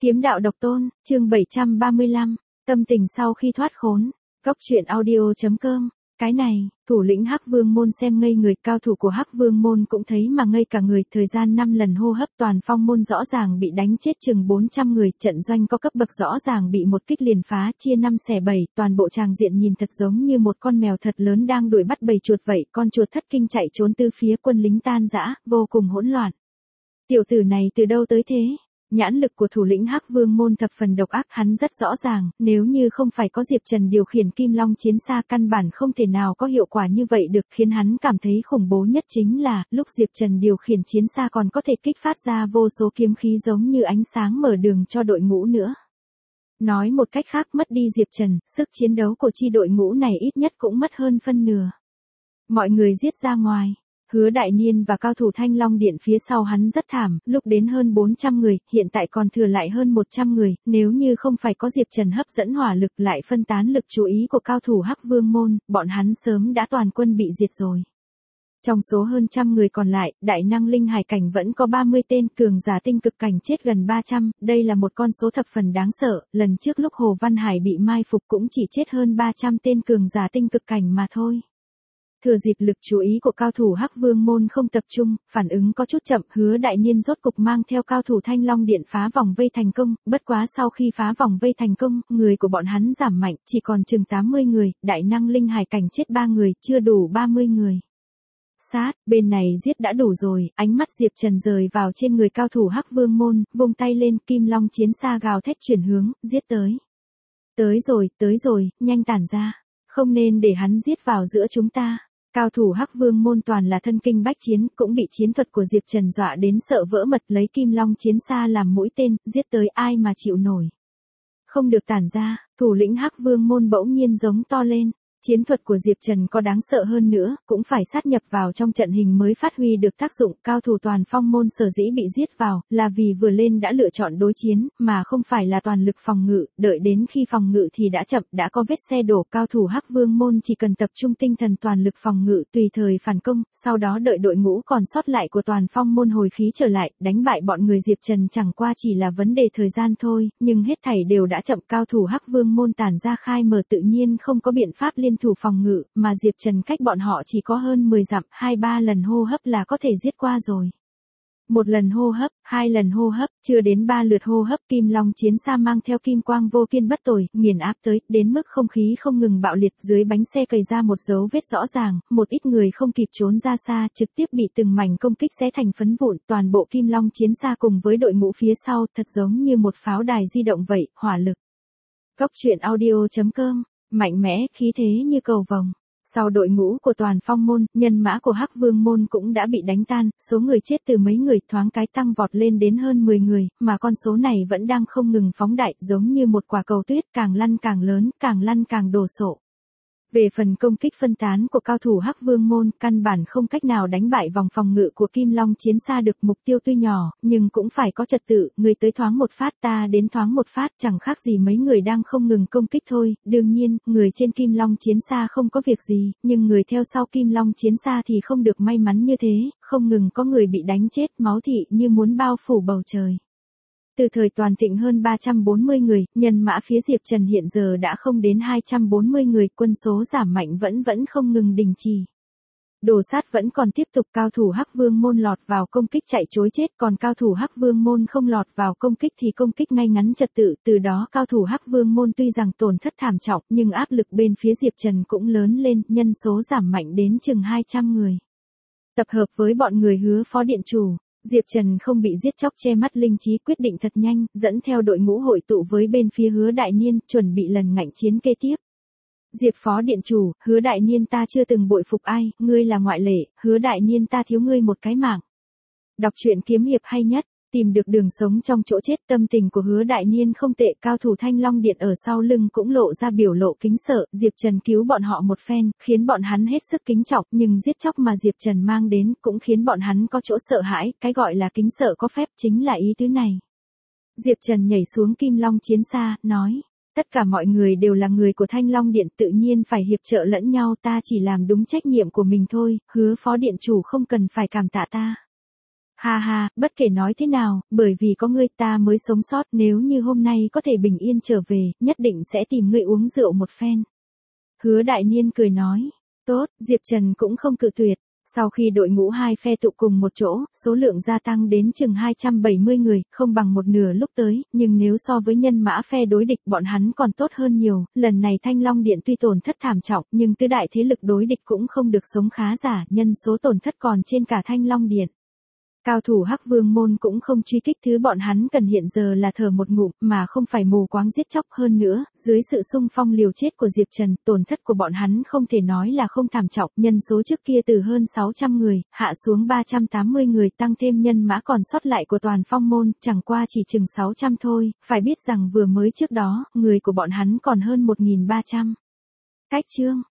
Kiếm đạo độc tôn, chương 735, tâm tình sau khi thoát khốn. Góc truyện audio.com. Cái này, thủ lĩnh Hắc Vương môn xem ngây người, cao thủ của Hắc Vương môn cũng thấy mà ngây cả người, thời gian 5 lần hô hấp toàn phong môn rõ ràng bị đánh chết chừng 400 người, trận doanh có cấp bậc rõ ràng bị một kích liền phá, chia 5 xẻ 7, toàn bộ tràng diện nhìn thật giống như một con mèo thật lớn đang đuổi bắt bầy chuột vậy, con chuột thất kinh chạy trốn từ phía quân lính tan rã, vô cùng hỗn loạn. Tiểu tử này từ đâu tới thế? Nhãn lực của thủ lĩnh Hắc Vương môn thập phần độc ác, hắn rất rõ ràng, nếu như không phải có Diệp Trần điều khiển Kim Long chiến xa căn bản không thể nào có hiệu quả như vậy được, khiến hắn cảm thấy khủng bố nhất chính là, lúc Diệp Trần điều khiển chiến xa còn có thể kích phát ra vô số kiếm khí giống như ánh sáng mở đường cho đội ngũ nữa. Nói một cách khác, mất đi Diệp Trần, sức chiến đấu của chi đội ngũ này ít nhất cũng mất hơn phân nửa. Mọi người giết ra ngoài. Hứa Đại Niên và cao thủ Thanh Long Điện phía sau hắn rất thảm, lúc đến hơn 400 người, hiện tại còn thừa lại hơn 100 người, nếu như không phải có Diệp Trần hấp dẫn hỏa lực lại phân tán lực chú ý của cao thủ Hắc Vương môn, bọn hắn sớm đã toàn quân bị diệt rồi. Trong số hơn trăm người còn lại, đại năng linh hải cảnh vẫn có 30 tên, cường giả tinh cực cảnh chết gần 300, đây là một con số thập phần đáng sợ, lần trước lúc Hồ Văn Hải bị mai phục cũng chỉ chết hơn 300 tên cường giả tinh cực cảnh mà thôi. Thừa dịp lực chú ý của cao thủ Hắc Vương môn không tập trung, phản ứng có chút chậm, Hứa Đại Niên rốt cục mang theo cao thủ Thanh Long Điện phá vòng vây thành công, bất quá sau khi phá vòng vây thành công, người của bọn hắn giảm mạnh, chỉ còn chừng 80 người, đại năng linh hải cảnh chết 3 người, chưa đủ 30 người. Sát, bên này giết đã đủ rồi, ánh mắt Diệp Trần rời vào trên người cao thủ Hắc Vương môn, vung tay lên, Kim Long chiến xa gào thét chuyển hướng, giết tới. Tới rồi, nhanh tản ra, không nên để hắn giết vào giữa chúng ta. Cao thủ Hắc Vương môn toàn là thân kinh bách chiến, cũng bị chiến thuật của Diệp Trần dọa đến sợ vỡ mật, lấy Kim Long chiến xa làm mũi tên, giết tới ai mà chịu nổi. Không được tản ra, thủ lĩnh Hắc Vương môn bỗng nhiên giống to lên. Chiến thuật của Diệp Trần có đáng sợ hơn nữa, cũng phải sát nhập vào trong trận hình mới phát huy được tác dụng. Cao thủ toàn phong môn sở dĩ bị giết vào, là vì vừa lên đã lựa chọn đối chiến, mà không phải là toàn lực phòng ngự, đợi đến khi phòng ngự thì đã chậm, đã có vết xe đổ. Cao thủ Hắc Vương môn chỉ cần tập trung tinh thần toàn lực phòng ngự, tùy thời phản công, sau đó đợi đội ngũ còn sót lại của toàn phong môn hồi khí trở lại, đánh bại bọn người Diệp Trần chẳng qua chỉ là vấn đề thời gian thôi, nhưng hết thảy đều đã chậm. Cao thủ Hắc Vương môn tản ra khai mở tự nhiên không có biện pháp liên thủ phòng ngự, mà Diệp Trần cách bọn họ chỉ có hơn 10 dặm, 2-3 lần hô hấp là có thể giết qua rồi. Một lần hô hấp, 2 lần hô hấp, chưa đến 3 lượt hô hấp, Kim Long chiến xa mang theo kim quang vô kiên bất tồi, nghiền áp tới, đến mức không khí không ngừng bạo liệt, dưới bánh xe cày ra một dấu vết rõ ràng, một ít người không kịp trốn ra xa, trực tiếp bị từng mảnh công kích xé thành phấn vụn, toàn bộ Kim Long chiến xa cùng với đội ngũ phía sau, thật giống như một pháo đài di động vậy, hỏa lực. Góc truyện audio.com. Mạnh mẽ, khí thế như cầu vồng. Sau đội ngũ của toàn phong môn, nhân mã của Hắc Vương môn cũng đã bị đánh tan, số người chết từ mấy người thoáng cái tăng vọt lên đến hơn 10 người, mà con số này vẫn đang không ngừng phóng đại, giống như một quả cầu tuyết, càng lăn càng lớn, càng lăn càng đổ sộ. Về phần công kích phân tán của cao thủ Hắc Vương môn, căn bản không cách nào đánh bại vòng phòng ngự của Kim Long chiến xa được, mục tiêu tuy nhỏ, nhưng cũng phải có trật tự, người tới thoáng một phát ta đến thoáng một phát, chẳng khác gì mấy người đang không ngừng công kích thôi. Đương nhiên, người trên Kim Long chiến xa không có việc gì, nhưng người theo sau Kim Long chiến xa thì không được may mắn như thế, không ngừng có người bị đánh chết, máu thị như muốn bao phủ bầu trời. Từ thời toàn thịnh hơn 340 người, nhân mã phía Diệp Trần hiện giờ đã không đến 240 người, quân số giảm mạnh vẫn không ngừng đình chỉ. Đồ sát vẫn còn tiếp tục, cao thủ Hắc Vương môn lọt vào công kích chạy trối chết, còn cao thủ Hắc Vương môn không lọt vào công kích thì công kích ngay ngắn trật tự, từ đó cao thủ Hắc Vương môn tuy rằng tổn thất thảm trọng, nhưng áp lực bên phía Diệp Trần cũng lớn lên, nhân số giảm mạnh đến chừng 200 người. Tập hợp với bọn người Hứa Phó điện chủ, Diệp Trần không bị giết chóc che mắt linh trí, quyết định thật nhanh, dẫn theo đội ngũ hội tụ với bên phía Hứa Đại Niên, chuẩn bị lần ngạnh chiến kế tiếp. Diệp Phó điện chủ, Hứa Đại Niên ta chưa từng bội phục ai, ngươi là ngoại lệ, Hứa Đại Niên ta thiếu ngươi một cái mạng. Đọc truyện kiếm hiệp hay nhất, tìm được đường sống trong chỗ chết. Tâm tình của Hứa Đại Niên không tệ, cao thủ Thanh Long Điện ở sau lưng cũng lộ ra biểu lộ kính sợ, Diệp Trần cứu bọn họ một phen, khiến bọn hắn hết sức kính trọng, nhưng giết chóc mà Diệp Trần mang đến cũng khiến bọn hắn có chỗ sợ hãi, cái gọi là kính sợ có phép chính là ý tứ này. Diệp Trần nhảy xuống Kim Long chiến xa, nói, tất cả mọi người đều là người của Thanh Long Điện, tự nhiên phải hiệp trợ lẫn nhau, ta chỉ làm đúng trách nhiệm của mình thôi, Hứa Phó điện chủ không cần phải cảm tạ ta. Ha ha, bất kể nói thế nào, bởi vì có ngươi ta mới sống sót, nếu như hôm nay có thể bình yên trở về, nhất định sẽ tìm ngươi uống rượu một phen. Hứa Đại Niên cười nói, tốt, Diệp Trần cũng không cự tuyệt. Sau khi đội ngũ hai phe tụ cùng một chỗ, số lượng gia tăng đến chừng 270 người, không bằng một nửa lúc tới, nhưng nếu so với nhân mã phe đối địch bọn hắn còn tốt hơn nhiều, lần này Thanh Long Điện tuy tổn thất thảm trọng, nhưng tứ đại thế lực đối địch cũng không được sống khá giả, nhân số tổn thất còn trên cả Thanh Long Điện. Cao thủ Hắc Vương môn cũng không truy kích thứ bọn hắn cần hiện giờ là thở một ngụm mà không phải mù quáng giết chóc hơn nữa, dưới sự xung phong liều chết của Diệp Trần, tổn thất của bọn hắn không thể nói là không thảm trọng, nhân số trước kia từ hơn 600 người, hạ xuống 380 người tăng thêm nhân mã còn sót lại của toàn phong môn, chẳng qua chỉ chừng 600 thôi, phải biết rằng vừa mới trước đó, người của bọn hắn còn hơn 1.300. Cách chương